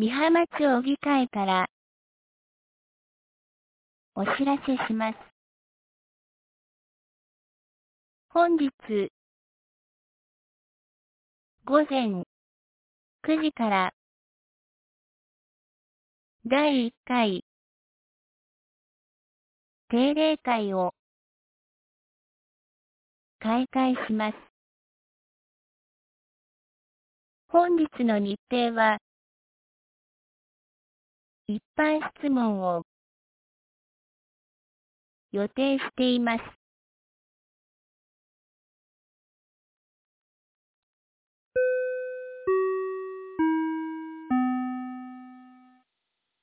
美浜町議会からお知らせします。本日午前9時から第1回定例会を開会します。本日の日程は一般質問を予定しています。